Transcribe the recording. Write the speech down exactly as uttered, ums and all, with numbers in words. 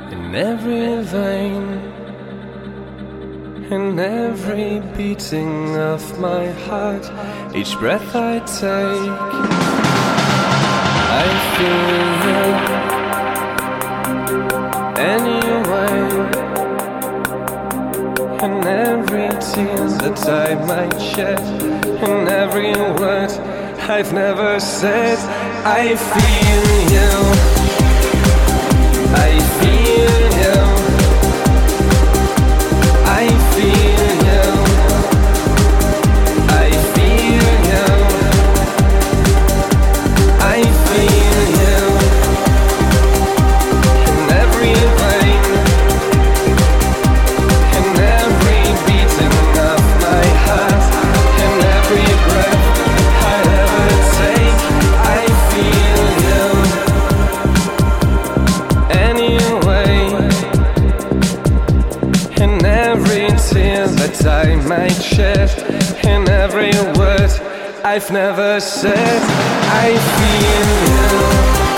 in every vein, in every beating of my heart, each breath I take, I feel you anyway. In every tear that I might shed, in every word I've never said, I feel you, I feel you, I feel you, I feel you, I feel you, in every vein, in every beating of my heart, in every breath I ever take, I feel you anyway. In every tear that I might shed, in every word I've never said, I feel you.